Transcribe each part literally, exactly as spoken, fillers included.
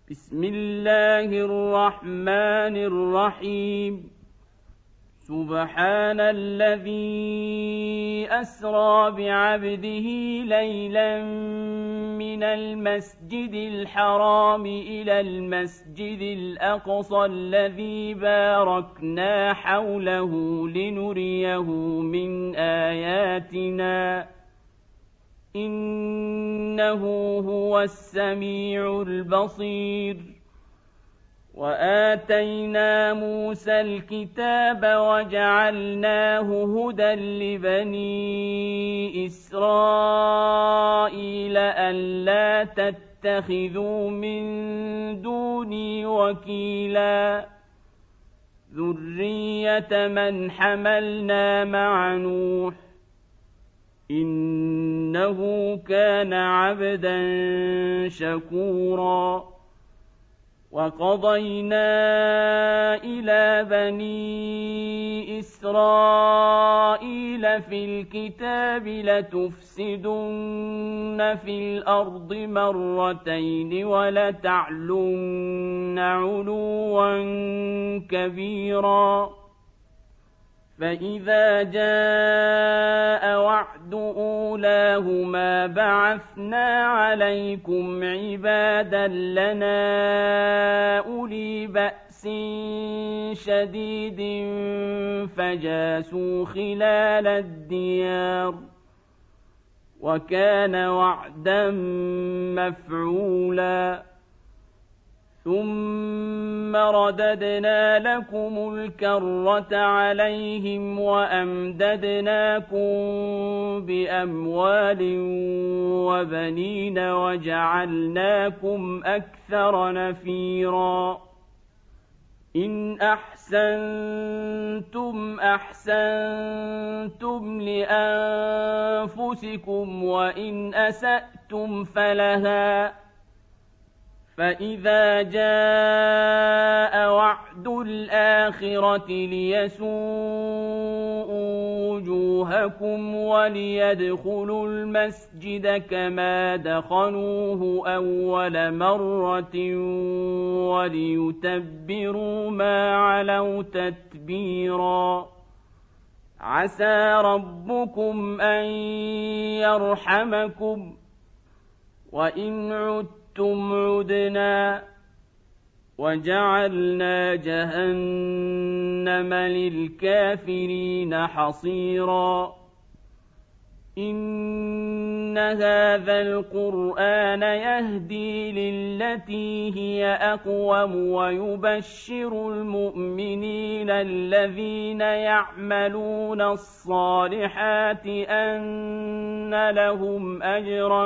بسم الله الرحمن الرحيم سبحان الذي أسرى بعبده ليلا من المسجد الحرام إلى المسجد الأقصى الذي باركنا حوله لنريه من آياتنا إنه هو السميع البصير وآتينا موسى الكتاب وجعلناه هدى لبني إسرائيل ألا تتخذوا من دوني وكيلا ذرية من حملنا مع نوح إنه كان عبدا شكورا وقضينا إلى بني إسرائيل في الكتاب لتفسدن في الأرض مرتين ولتعلن علوا كبيرا فإذا جاء وعد أولاهما بعثنا عليكم عبادا لنا أولي بأس شديد فجاسوا خلال الديار وكان وعدا مفعولا ثم رددنا لكم الكرة عليهم وأمددناكم بأموال وبنين وجعلناكم أكثر نفيرا إن أحسنتم أحسنتم لأنفسكم وإن أسأتم فلها فإذا جاء وعد الآخرة ليسوءوا وجوهكم وليدخلوا المسجد كما دخلوه أول مرة وليتبروا ما علوا تتبيرا عسى ربكم أن يرحمكم وإن عدتم ثم عدنا وجعلنا جهنم للكافرين حصيرا إن هذا القرآن يهدي للتي هي أقوم ويبشر المؤمنين الذين يعملون الصالحات أن لهم أجرا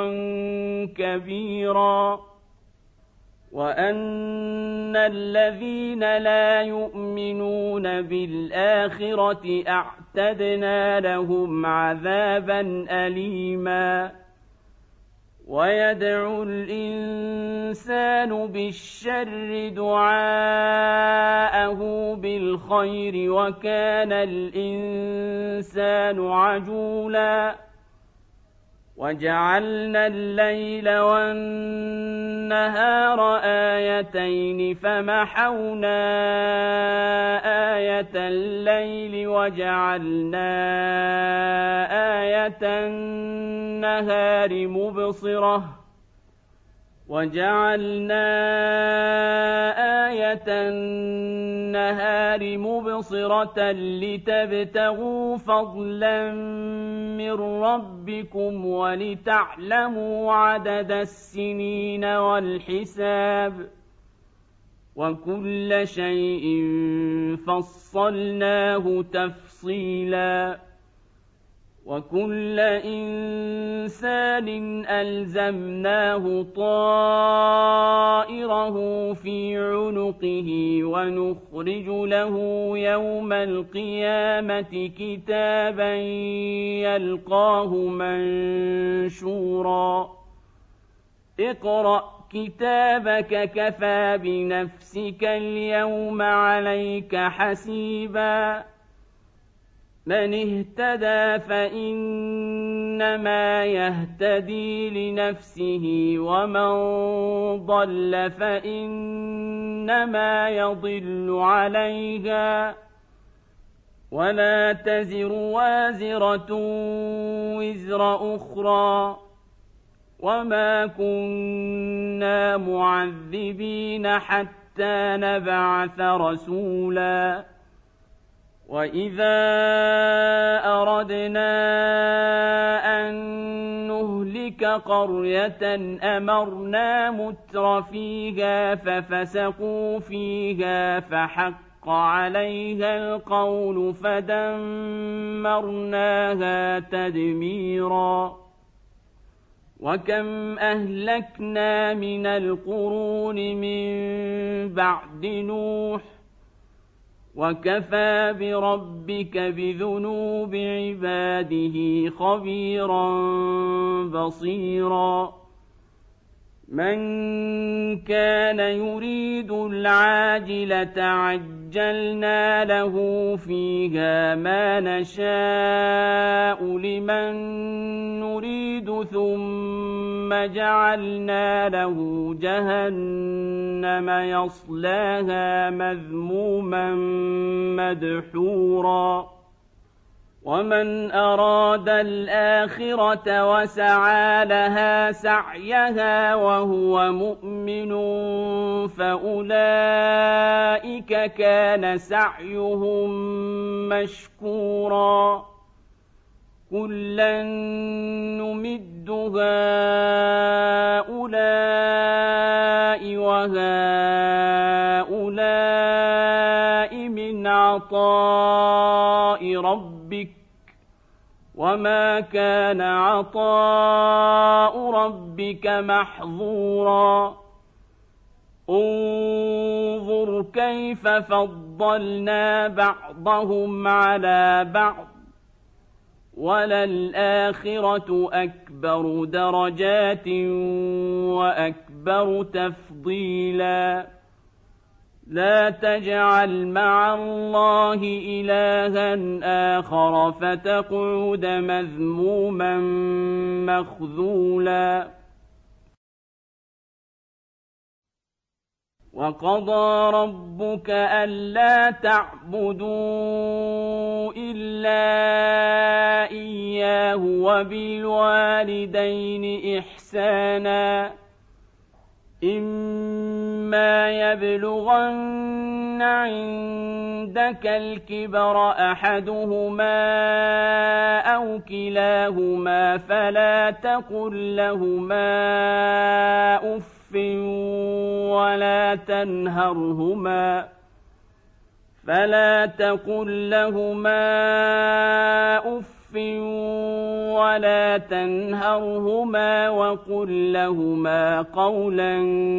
كبيرا وأن الذين لا يؤمنون بالآخرة أعتدنا لهم عذابا أليما ويدعو الإنسان بالشر دعاءه بالخير وكان الإنسان عجولا وجعلنا الليل والنهار آيتين فمحونا آية الليل وجعلنا آية النهار مبصرة وجعلنا آية النهار مبصرة لتبتغوا فضلا من ربكم ولتعلموا عدد السنين والحساب وكل شيء فصلناه تفصيلا وكل إنسان ألزمناه طائره في عنقه ونخرج له يوم القيامة كتابا يلقاه منشورا اقرأ كتابك كفى بنفسك اليوم عليك حسيبا من اهتدى فإنما يهتدي لنفسه ومن ضل فإنما يضل عليها ولا تزر وازرة وزر أخرى وما كنا معذبين حتى نبعث رسولا وإذا أردنا أن نهلك قرية أمرنا متر فيها ففسقوا فيها فحق عليها القول فدمرناها تدميرا وكم أهلكنا من القرون من بعد نوح وكفى بربك بذنوب عباده خبيرا بصيرا من كان يريد العاجلة عجلنا له فيها ما نشاء لمن نريد ثم جعلنا له جهنم يصلاها مذموما مدحورا ومن أراد الآخرة وسعى لها سعيها وهو مؤمن فأولئك كان سعيهم مشكورا كلا نمد هؤلاء وهؤلاء من عطاء ربك وما كان عطاء ربك محظورا انظر كيف فضلنا بعضهم على بعض وللآخرة أكبر درجات وأكبر تفضيلا لا تجعل مع الله إلها آخر فتقعد مذموما مخذولا وقضى ربك ألا تعبدوا إلا إياه وبالوالدين إحسانا إما يبلغن عندك الكبر أحدهما أو كلاهما فلا تقل لهما أف ولا تنهرهما فلا تقل لهما أف ولا تنهرهما وقل لهما قولا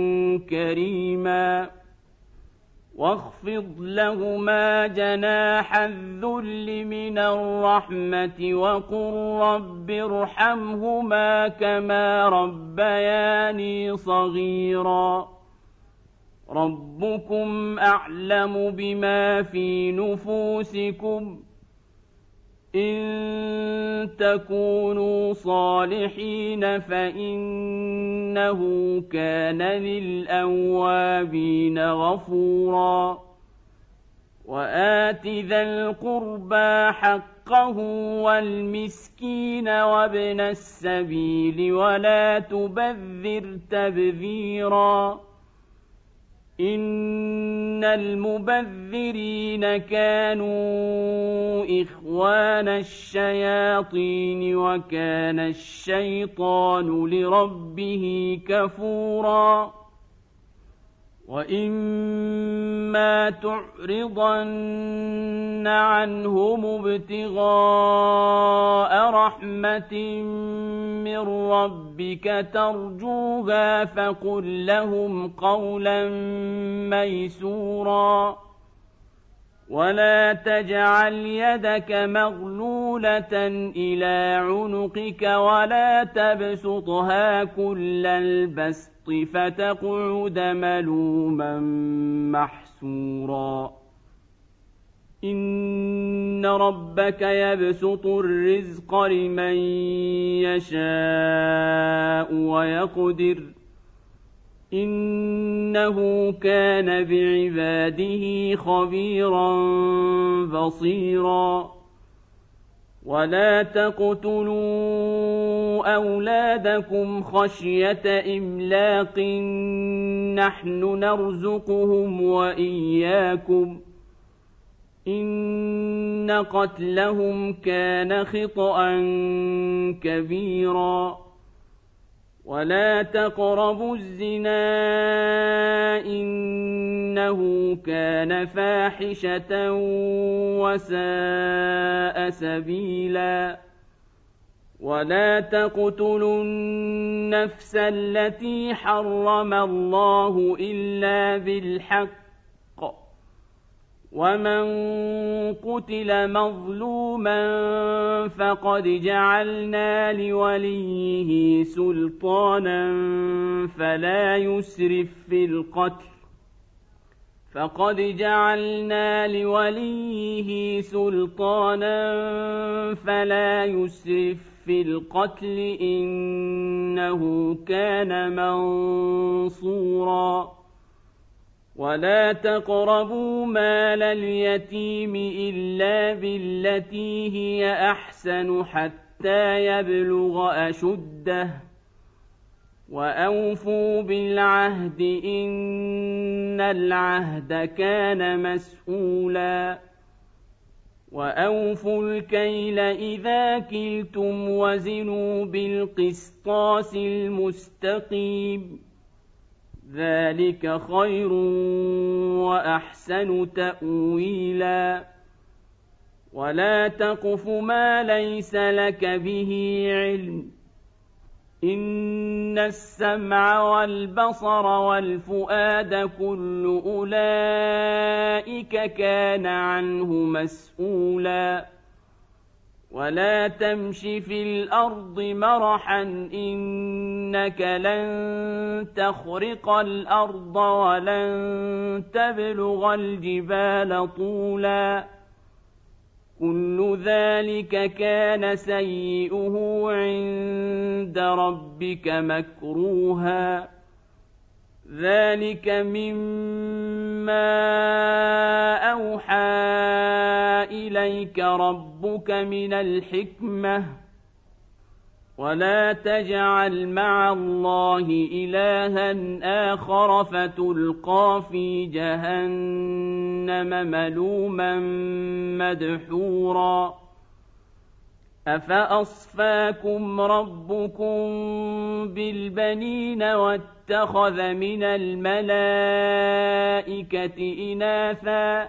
كريما واخفض لهما جناح الذل من الرحمة وقل رب ارحمهما كما ربياني صغيرا ربكم أعلم بما في نفوسكم إن تكونوا صالحين فإنه كان للأوابين غفورا وآت ذا القربى حقه والمسكين وابن السبيل ولا تبذر تبذيرا إن المبذرين كانوا إخوان الشياطين وكان الشيطان لربه كفورا وإما تعرضن عنهم ابتغاء رحمة من ربك ترجوها فقل لهم قولا ميسورا ولا تجعل يدك مغلولة إلى عنقك ولا تبسطها كل البسط فتقعد ملوما محسورا إن ربك يبسط الرزق لمن يشاء ويقدر إنه كان بعباده خبيرا بصيرا ولا تقتلوا أولادكم خشية إملاق نحن نرزقهم وإياكم إن قتلهم كان خطأ كبيرا ولا تقربوا الزنا إنه كان فاحشة وساء سبيلا ولا تقتلوا النفس التي حرم الله إلا بالحق ومن قتل مظلوما فقد جعلنا لوليه سلطانا فلا يسرف في القتل فقد جعلنا لوليه سلطانا فلا يسرف في القتل إنه كان منصورا ولا تقربوا مال اليتيم إلا بالتي هي أحسن حتى يبلغ أشده وأوفوا بالعهد إن العهد كان مسؤولا وأوفوا الكيل إذا كلتم وزنوا بالقسطاس المستقيم ذلك خير وأحسن تأويلا ولا تقف ما ليس لك به علم إن السمع والبصر والفؤاد كل أولئك كان عنه مسؤولا ولا تمش في الأرض مرحا إنك لن تخرق الأرض ولن تبلغ الجبال طولا كل ذلك كان سيئه عند ربك مكروها ذلك مما أوحى إليك ربك من الحكمة ولا تجعل مع الله إلها آخر فتلقى في جهنم ملوما مدحورا أفأصفاكم ربكم بالبنين واتخذ من الملائكة إناثا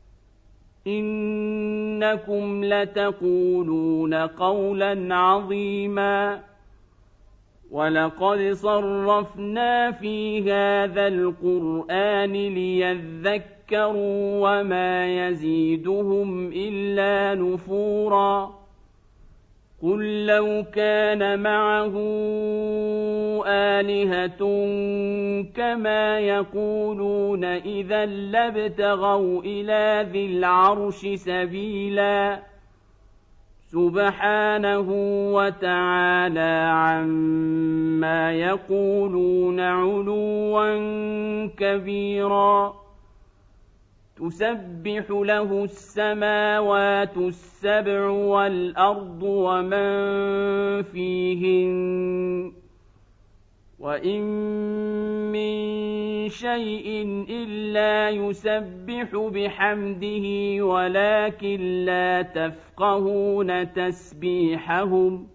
إنكم لتقولون قولا عظيما ولقد صرفنا في هذا القرآن ليذكروا وما يزيدهم إلا نفورا قل لو كان معه آلهة كما يقولون إذا لابتغوا إلى ذي العرش سبيلا سبحانه وتعالى عما يقولون علوا كبيرا تسبح له السماوات السبع والأرض ومن فيهن وإن من شيء إلا يسبح بحمده ولكن لا تفقهون تسبيحهم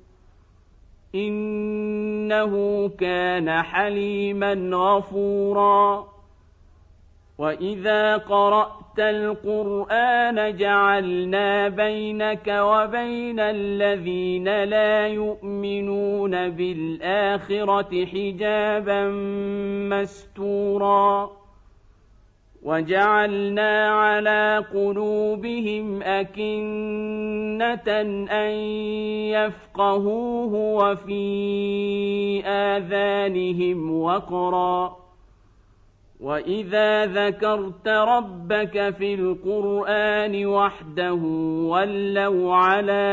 إنه كان حليما غفورا وإذا قرأت القرآن جعلنا بينك وبين الذين لا يؤمنون بالآخرة حجابا مستورا وجعلنا على قلوبهم أكنة أن يفقهوه وفي آذانهم وقرا وإذا ذكرت ربك في القرآن وحده ولوا على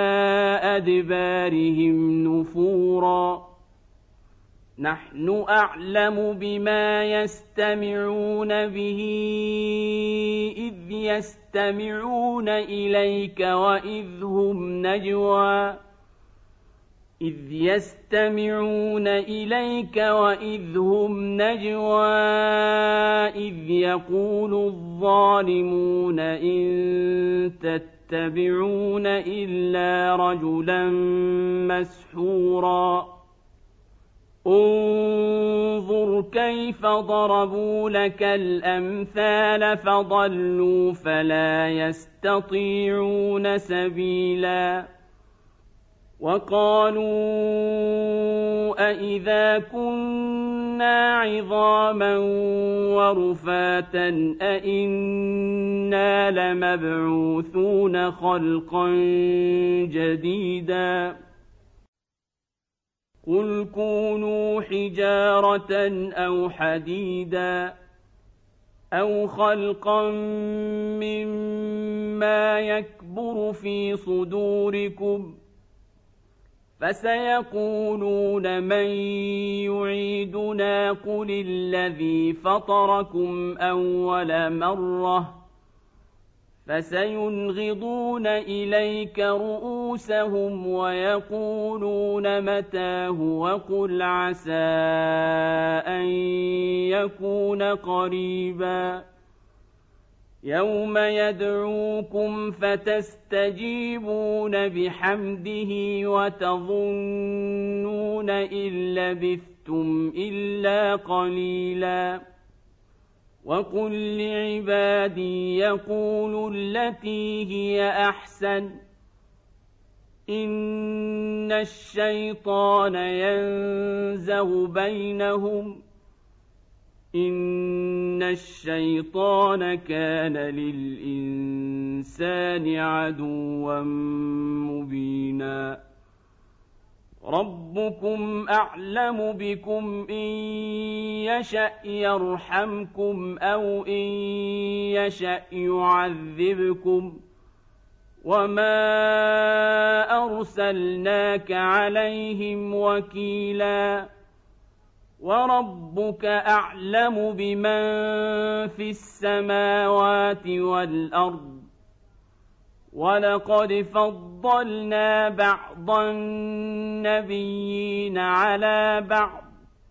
أدبارهم نفورا نحن أعلم بما يستمعون به إذ يستمعون إليك وإذ هم نجوى إذ يستمعون إليك وإذ هم نجوى إذ يقول الظالمون إن تتبعون إلا رجلا مسحورا انظر كيف ضربوا لك الأمثال فضلوا فلا يستطيعون سبيلا وقالوا أإذا كنا عظاما ورفاتا أإنا لمبعوثون خلقا جديدا قل كونوا حجارة أو حديدا أو خلقا مما يكبر في صدوركم فسيقولون من يعيدنا قل الذي فطركم أول مرة فسينغضون إليك رؤوسهم ويقولون متاه وقل عسى أن يكون قريبا يوم يدعوكم فتستجيبون بحمده وتظنون إن لبثتم إلا قليلا وقل لعبادي يقولوا التي هي أحسن إن الشيطان ينزغ بينهم إن الشيطان كان للإنسان عدوا مبينا ربكم أعلم بكم إن يشأ يرحمكم أو إن يشأ يعذبكم وما أرسلناك عليهم وكيلا وربك أعلم بمن في السماوات والأرض ولقد فضلنا بعض النبيين على بعض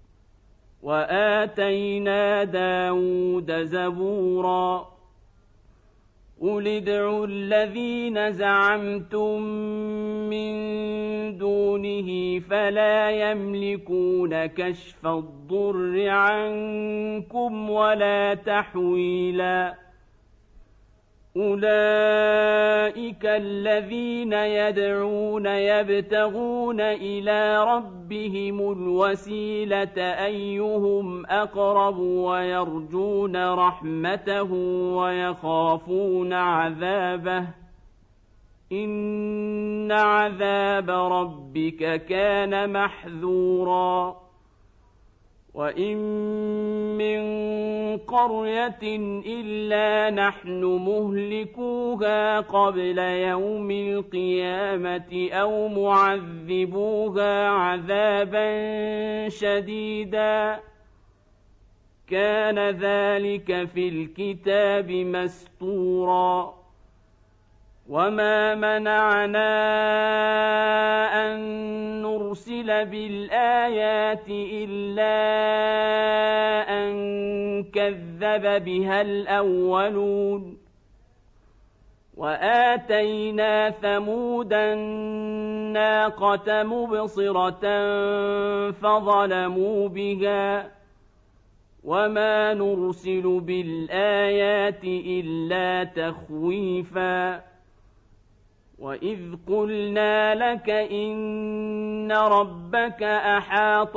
وآتينا داود زبورا قل ادعوا الذين زعمتم من دونه فلا يملكون كشف الضر عنكم ولا تحويلا أولئك الذين يدعون يبتغون إلى ربهم الوسيلة أيهم أقرب ويرجون رحمته ويخافون عذابه إن عذاب ربك كان محذورا وإن من قرية إلا نحن مهلكوها قبل يوم القيامة أو معذبوها عذابا شديدا كان ذلك في الكتاب مسطورا وما منعنا أن نرسل بالآيات إلا أن كذب بها الأولون وآتينا ثمود الناقة مبصرة فظلموا بها وما نرسل بالآيات إلا تخويفا وإذ قلنا لك إن ربك أحاط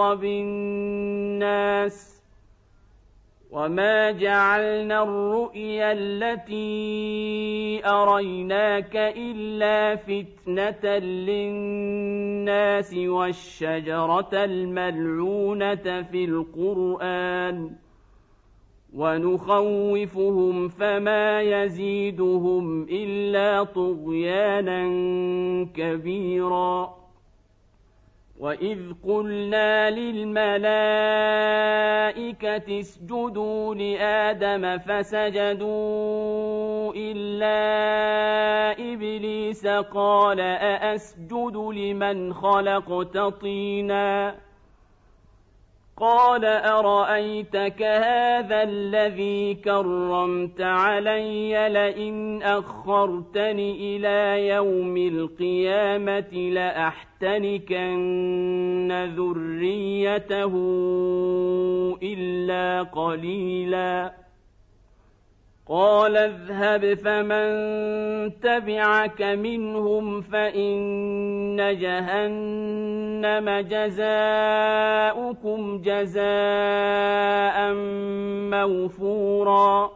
بالناس وما جعلنا الرؤيا التي أريناك إلا فتنة للناس والشجرة الملعونة في القرآن ونخوفهم فما يزيدهم إلا طغيانا كبيرا وإذ قلنا للملائكة اسجدوا لآدم فسجدوا إلا إبليس قال أأسجد لمن خلقت طينا قال أرأيتك هذا الذي كرمت علي لئن أخرتني إلى يوم القيامة لأحتنكن ذريته إلا قليلا قال اذهب فمن تبعك منهم فإن جهنم جزاؤكم جزاء موفورا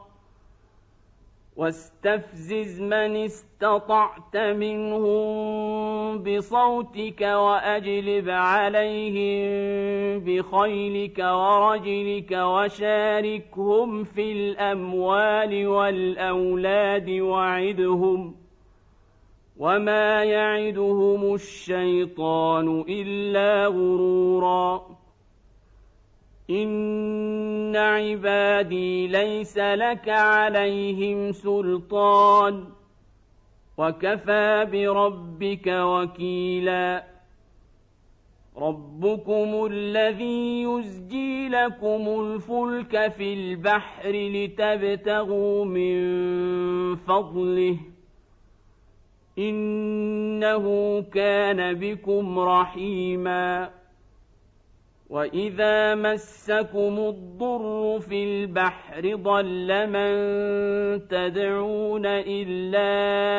واستفزز من استطعت منهم بصوتك وأجلب عليهم بخيلك ورجلك وشاركهم في الأموال والأولاد وعدهم وما يعدهم الشيطان إلا غرورا إن عبادي ليس لك عليهم سلطان وكفى بربك وكيلا ربكم الذي يزجي لكم الفلك في البحر لتبتغوا من فضله إنه كان بكم رحيما وإذا مسكم الضر في البحر ضل من تدعون إلا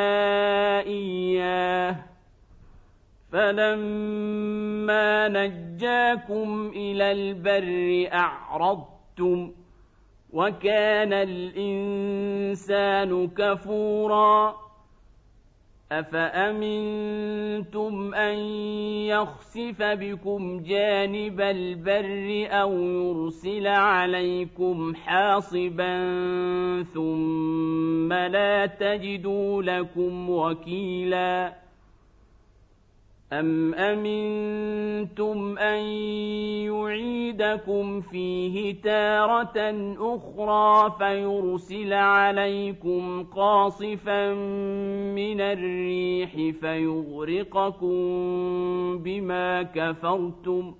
إياه فلما نجاكم إلى البر أعرضتم وكان الإنسان كفورا أفأمنتم أن يخسف بكم جانب البر أو يرسل عليكم حاصبا ثم لا تجدوا لكم وكيلا أم أمنتم أن يعيدكم فيه تارة أخرى فيرسل عليكم قاصفا من الريح فيغرقكم بما كفرتم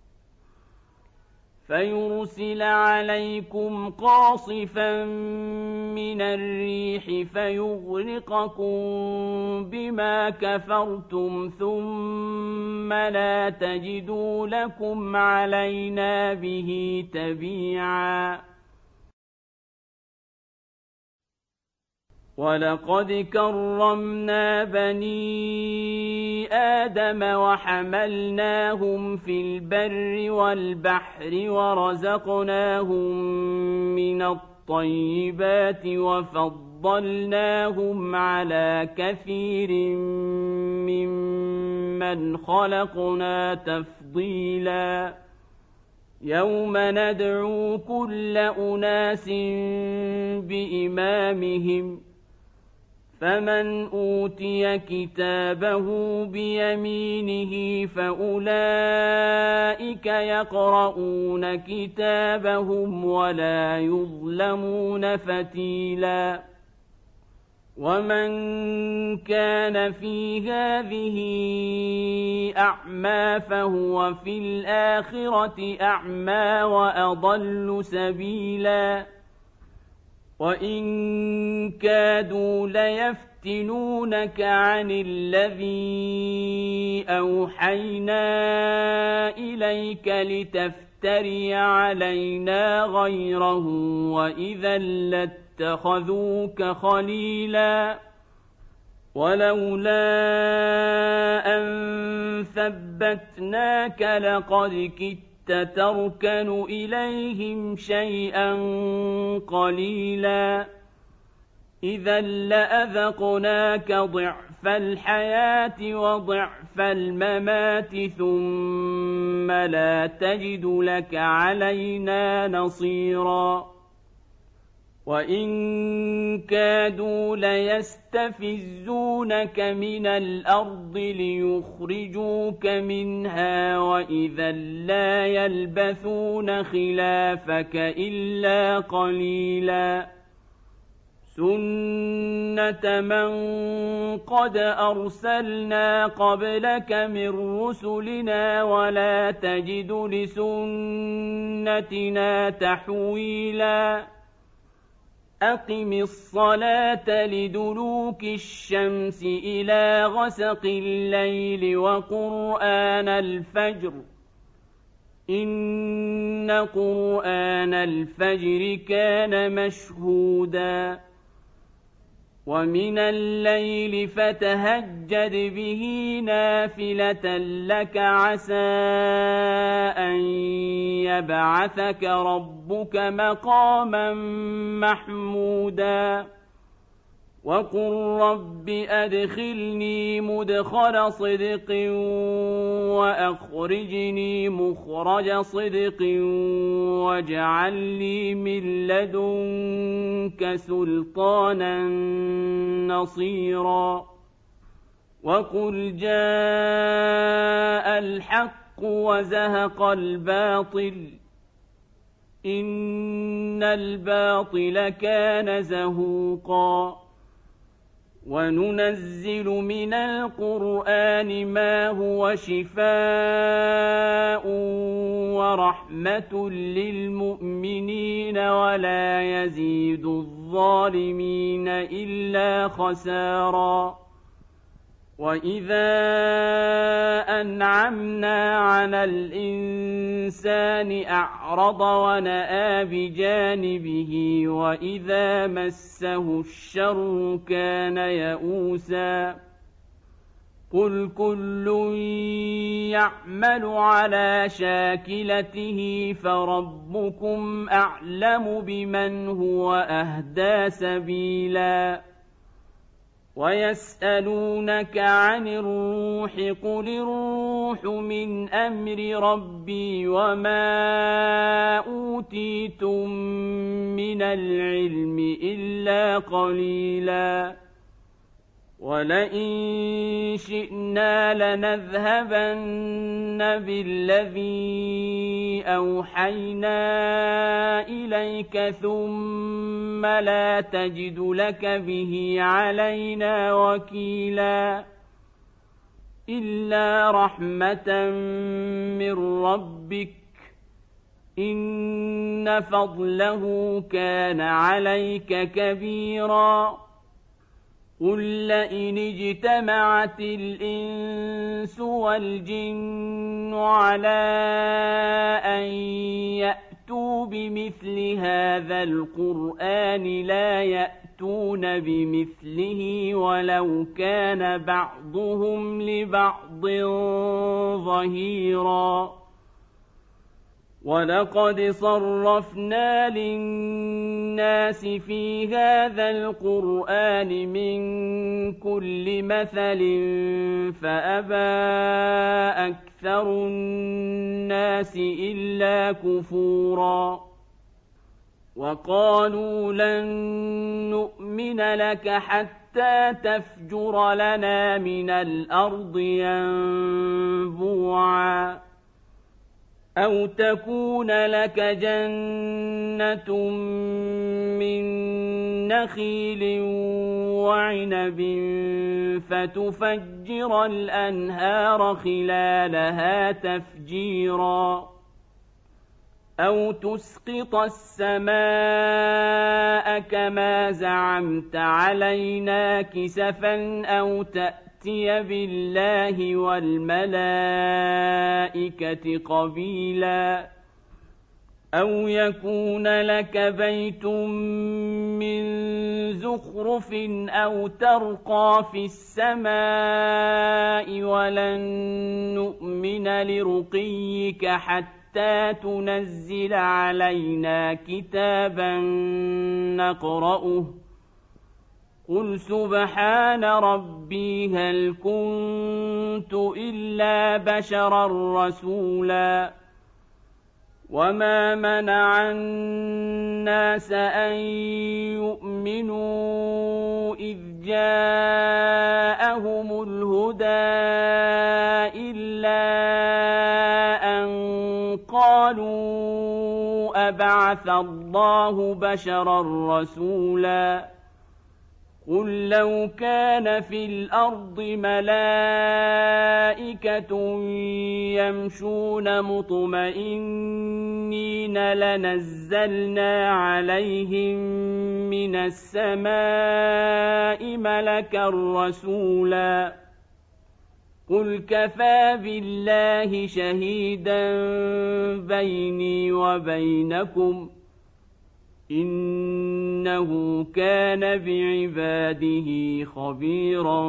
فيرسل عليكم قاصفا من الريح فيغرقكم بما كفرتم ثم لا تجدوا لكم علينا به تبيعا ولقد كرمنا بني آدم وحملناهم في البر والبحر ورزقناهم من الطيبات وفضلناهم على كثير ممن خلقنا تفضيلا يوم ندعو كل أناس بإمامهم فمن أوتي كتابه بيمينه فأولئك يقرؤون كتابهم ولا يظلمون فتيلا ومن كان في هذه أعمى فهو في الآخرة أعمى وأضل سبيلا وإن كادوا ليفتنونك عن الذي أوحينا إليك لتفتري علينا غيره وإذا لاتخذوك خليلا ولولا أن ثبتناك لقد كدت تركن إليهم شيئا قليلا إذا لأذقناك ضعف الحياة وضعف الممات ثم لا تجد لك علينا نصيرا وإن كادوا ليستفزونك من الأرض ليخرجوك منها وإذا لا يلبثون خلافك إلا قليلا سنة من قد أرسلنا قبلك من رسلنا ولا تجد لسنتنا تحويلا أقم الصلاة لدلوك الشمس إلى غسق الليل وقرآن الفجر إن قرآن الفجر كان مشهودا ومن الليل فتهجد به نافلة لك عسى أن يبعثك ربك مقاما محمودا وقل رب أدخلني مدخل صدق وأخرجني مخرج صدق واجعل لي من لدنك سلطانا نصيرا وقل جاء الحق وزهق الباطل إن الباطل كان زهوقا وننزل من القرآن ما هو شفاء ورحمة للمؤمنين ولا يزيد الظالمين إلا خسارا وإذا أنعمنا على الإنسان أعرض ونأى بجانبه وإذا مسه الشر كان يئوسا قل كل يعمل على شاكلته فربكم أعلم بمن هو أهدى سبيلا ويسألونك عن الروح قل الروح من أمر ربي وما أوتيتم من العلم إلا قليلا ولئن شئنا لنذهبن بالذي أوحينا إليك ثم لا تجد لك به علينا وكيلا إلا رحمة من ربك إن فضله كان عليك كبيرا قل لئن اجتمعت الإنس والجن على أن يأتوا بمثل هذا القرآن لا يأتون بمثله ولو كان بعضهم لبعض ظهيرا ولقد صرفنا للناس في هذا القرآن من كل مثل فأبى أكثر الناس إلا كفورا وقالوا لن نؤمن لك حتى تفجر لنا من الأرض ينبوعا أو تكون لك جنة من نخيل وعنب فتفجر الأنهار خلالها تفجيرا أو تسقط السماء كما زعمت علينا كسفا أو تأتي بالله والملائكة قبيلا أو يكون لك بيت من زخرف أو ترقى في السماء ولن نؤمن لرقيك حتى تنزل علينا كتابا نقرأه قل سبحان ربي هل كنت إلا بشرا رسولا وما منع الناس أن يؤمنوا إذ جاءهم الهدى إلا أن قالوا أبعث الله بشرا رسولا قل لو كان في الأرض ملائكة يمشون مطمئنين لنزلنا عليهم من السماء ملكا رسولا قل كفى بالله شهيدا بيني وبينكم إنه كان بعباده خبيرا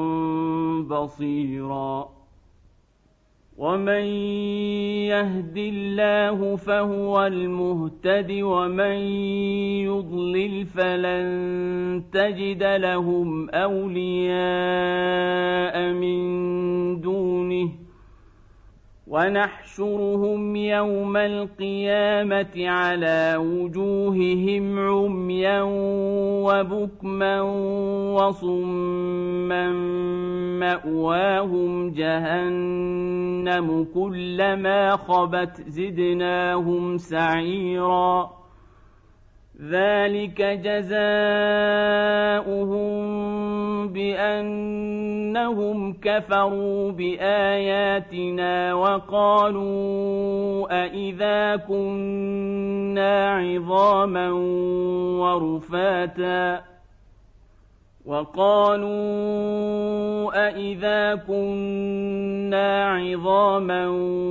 بصيرا ومن يهد الله فهو المهتد ومن يضلل فلن تجد لهم أولياء من دونه ونحشرهم يوم القيامة على وجوههم عميا وبكما وصما مأواهم جهنم كلما خبت زدناهم سعيرا ذلك جزاؤهم بأنهم كفروا بآياتنا وقالوا أإذا كنا عظاما ورفاتا وقالوا أإذا كنا عظاما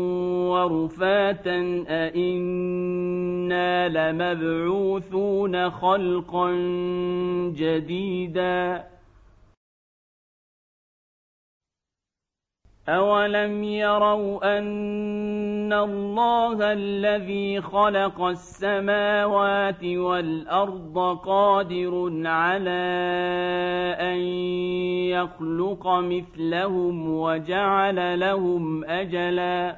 ورفاتا أإنا لمبعوثون خلقا جديدا أولم يروا أن الله الذي خلق السماوات والأرض قادر على أن يخلق مثلهم وجعل لهم أجلا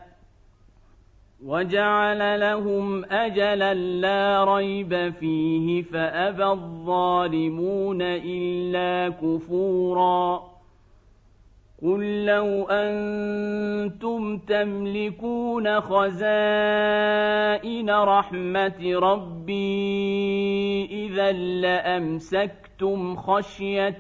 وجعل لهم أجلا لا ريب فيه فأبى الظالمون إلا كفورا قل لو أنتم تملكون خزائن رحمة ربي إذا لأمسكتم خشية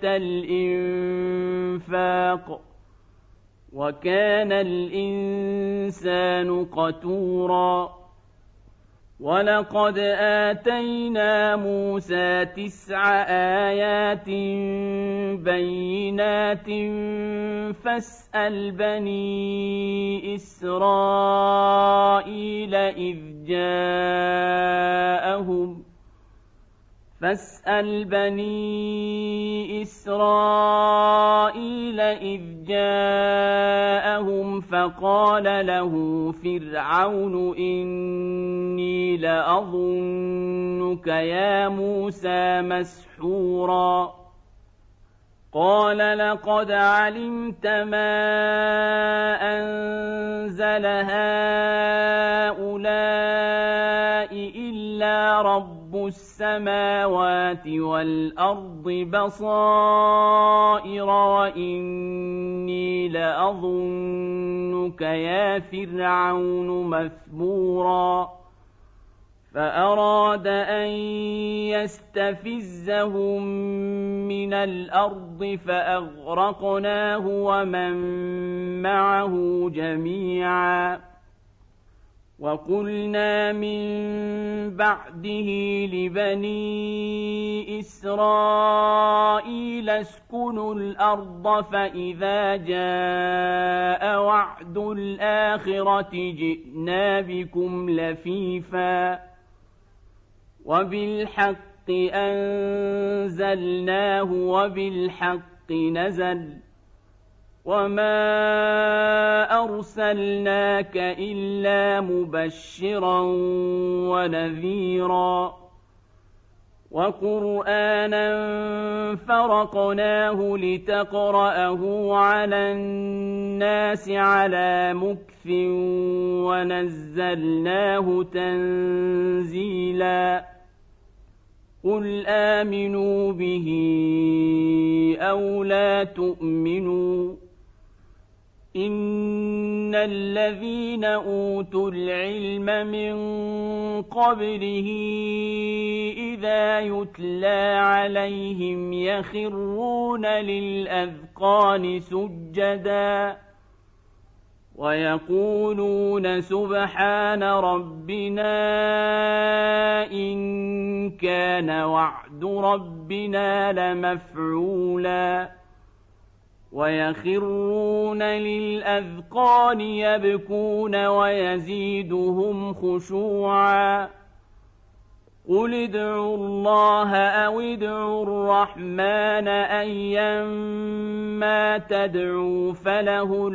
الإنفاق وكان الإنسان قتورا ولقد آتينا موسى تسع آيات بينات فاسأل بني إسرائيل إذ جاءهم فاسأل بني إسرائيل إذ جاءهم فقال له فرعون إني لأظنك يا موسى مسحورا قال لقد علمت ما أنزل هؤلاء إلا رب السماوات والأرض بصائر وإني لأظنك يا فرعون مثبورا فأراد أن يستفزهم من الأرض فأغرقناه ومن معه جميعا وقلنا من بعده لبني إسرائيل اسكنوا الأرض فإذا جاء وعد الآخرة جئنا بكم لفيفا وبالحق أنزلناه وبالحق نزل وما أرسلناك إلا مبشرا ونذيرا وقرآنا فرقناه لتقرأه على الناس على مكث ونزلناه تنزيلا قل آمنوا به أو لا تؤمنوا إن الذين أوتوا العلم من قبله إذا يتلى عليهم يخرون للأذقان سجدا ويقولون سبحان ربنا إن كان وعد ربنا لمفعولا ويخرون للأذقان يبكون ويزيدهم خشوعا قل ادعوا الله أو ادعوا الرحمن أيما تدعوا فله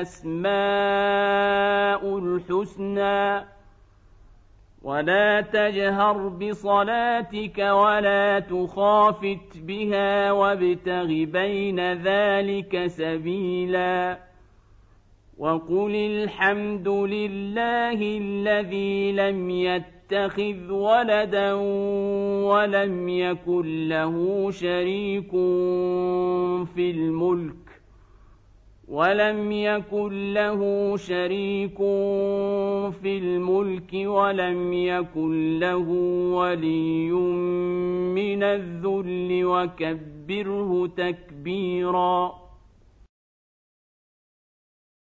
الأسماء الحسنى ولا تجهر بصلاتك ولا تخافت بها وابتغ بين ذلك سبيلا وقل الحمد لله الذي لم يتخذ ولدا ولم يكن له شريك في الملك ولم يكن له شريك في الملك ولم يكن له ولي من الذل وكبره تكبيرا.